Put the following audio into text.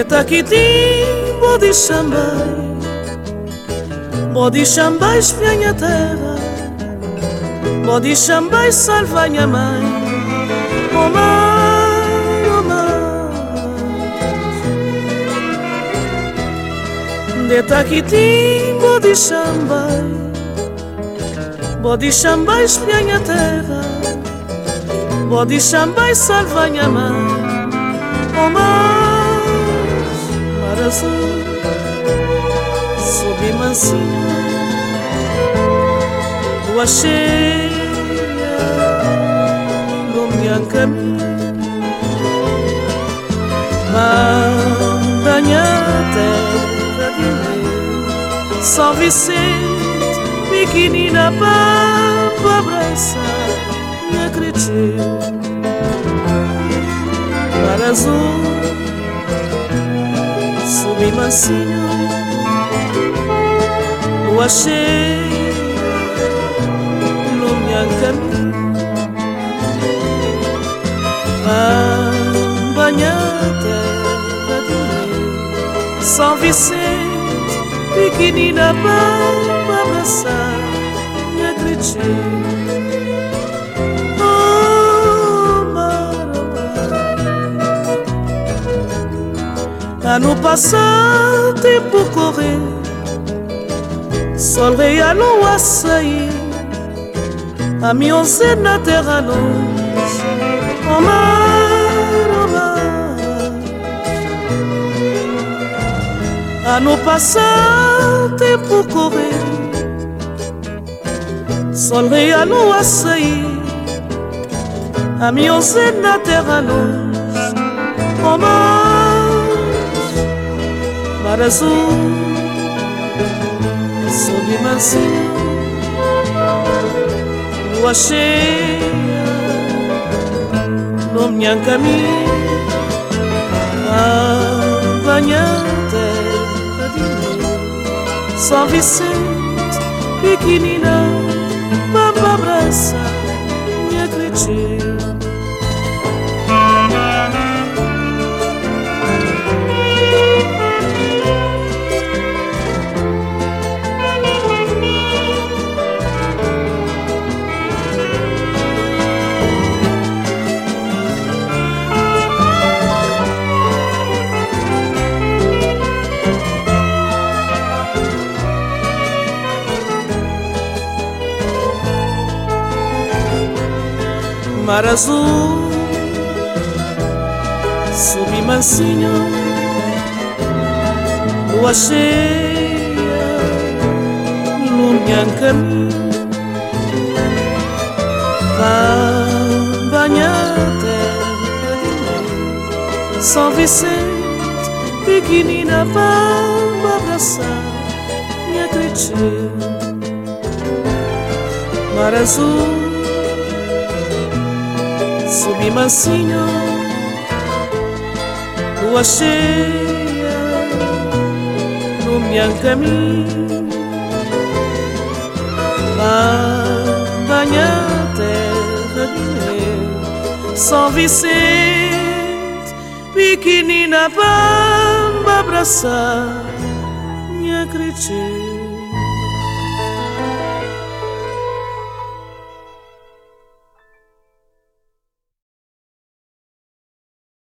Taquitim, bodi chambai espia minha terra, bodi chambai salva minha mãe. Oh mãe, oh mãe. De Taquitim, bodi chambai espia minha terra, bodi chambai salva minha mãe. Oh mãe, mar azul, sob mansinho, lua cheia, iluminando caminho. Mandanha terra de meu, São Vicente, pequenina para abraçar, me acredito. Mar azul, sob mansinho, lua cheia, iluminando caminho. Banha terra de meu, São Vicente, pequenina para abraçar, me acredito. Ano passado, tempo correr, sol rei a lua sair, a mionzer na terra longe. Oh mar, oh mar. Ano passado, tempo correr, sol rei a lua sair, a mionzer na terra longe. Oh mar azul, sob mansinho, lua cheia, iluminando caminho. Banha terra de meu, São Vicente, pequenina para abraçar, me acredito. Mar azul, sob mansinho, lua cheia, iluminando caminho. Banha terra de meu, São Vicente, pequenina para abraçar, me acredito. Mar azul, sob mansinho, lua cheia, iluminando caminho. Banha terra de meu, São Vicente, pequenina para abraçar, me acredito.